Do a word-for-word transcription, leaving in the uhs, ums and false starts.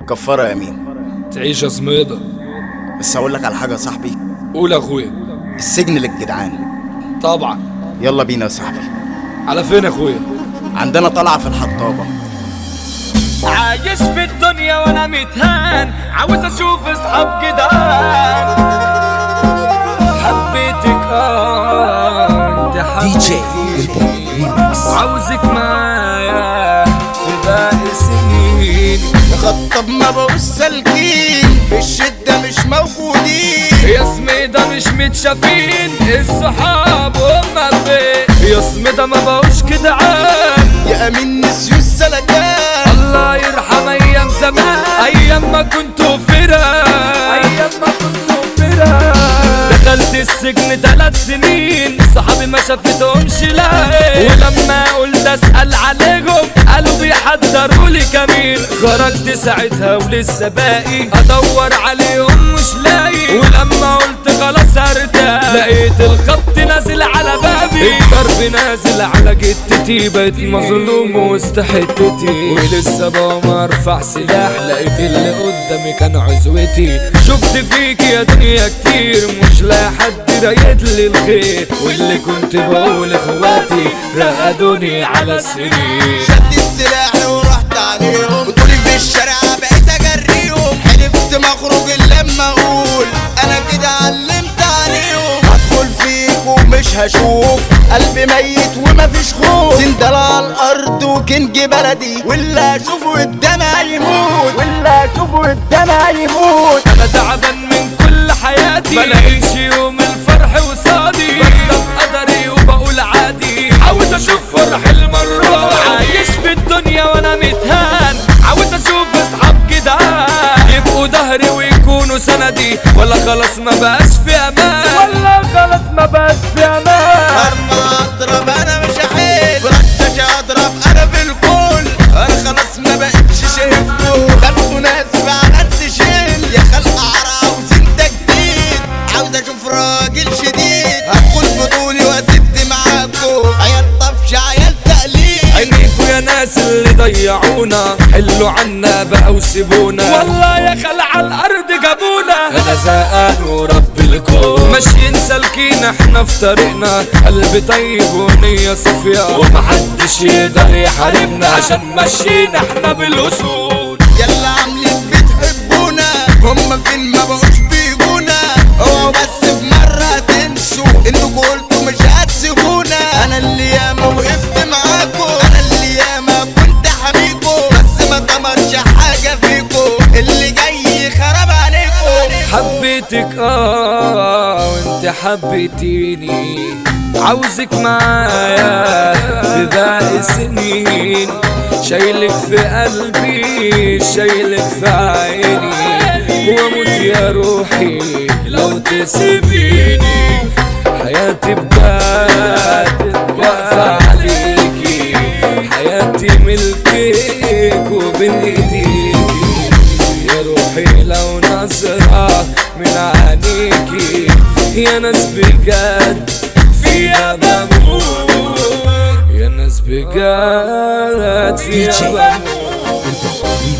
كفارة يا مين. تعيش يا زميدة. بس هقول لك على حاجة يا صاحبي. قول يا اخويا. السجن للجدعان. طبعا. يلا بينا يا صاحبي. على فين يا اخويا؟ عندنا طلعة في الحطابة. عايش في الدنيا وانا متهان، عاوز اشوف اصحاب جدعان. حبيتك اه انت حبيتيني، عاوزك معايا في باقي سنين. خطب ما بقوش سالكين، في الشدة مش موجودين. يا سميدة مش متشافين، الصحاب هما فين؟ يا سميدة ما بقوش جدعان، يا امين نسيوا السلكان. الله يرحم ايام زمان، ايام ما كنتوا فراق، ايام ما كنتوا فراق. دخلت السجن ثلاث سنين، صحابي ما شافتهمش لاقي، ولما قلت اسال عليهم قالوا بيحضروا لي كمين. خرجت ساعتها ولسه باقي ادور عليهم مش لاقي، ولما قلت خلاص هرتاح لقيت الخبط نازل على بابي، الضرب نازل على جتتي، بقيت مظلوم وسط حتتي، ولسه بقى ما ارفع سلاح لقيت اللي قدامي كان عزوتي. شفت فيك يا دنيا كتير، مش لاقي حد رايد لي الخير، واللي كنت بقول اخواتي رقدوني على السرير. شد السلاح ورحت عليهم، وطولي في الشارع بقيت اجريهم. حلفت ما اخرج الا لما اقول انا كده علمت عليهم. هدخل فيك ومش هشوف، قلبي ميت ومفيش خوف. سندل على الارض وكنج بلدي، واللي هشوفه قدامي هيموت، واللي هشوفه قدامي هيموت. انا تعبان من كل حياتي، ملاقيش يوم الفرح وصادي، برضى بقدري وبقول عادي، عاوز اشوف فرح المرة. عايش في الدنيا وانا متهان، عاوز اشوف اصحاب جدعان يبقوا ظهري ويكونوا سندي، ولا خلاص ما بقاش في امان، ولا خلاص ما بقاش في امان. ارمى اضرب انا مش هحل، برشاش اضرب انا بالكل. انا خلاص ما بقتش شايفكم، ده انتوا ناس فعلا تشيل. يا خلق عاوز انت جديد، عاوز اشوف راجل شديد. هدخل بطولي واسد معاكم، عيال طفش عيال تقليد. عينيكوا يا ناس اللي ضيعونا، حلوا عنا بقى وسيبونا، والله يا خلع على الارض جابونا. انا زهقان ورب الكون، ماشيين سالكين احنا في طريقنا، قلب طيب ونية صافية، ومحدش يقدر يحاربنا، عشان ماشيين احنا بالاصول. يلا عاملين بتحبونا، هما فين ما بقوش بيجونا. اوعوا بس بمرة تنسوا انكوا قلتوا مش هتسيبونا. انا اللي ياما وقفت معاكوا، انا اللي ياما كنت حميكوا، بس ما طمرش حاجة فيكوا، اللي جاي خرب عليكوا. حبيتك اه وانت حبيتيني، عاوزك معايا في باقي سنين. شايلك في قلبي، شايلك في عيني، واموت يا روحي لو تسيبيني. حياتي بجد واقفة عليكي، حياتي ملكك وبين ايديكي. يا روحي لو نظرة من عينيكي، يا ناس بجد فيها بموت، يا ناس بجد فيها بموت.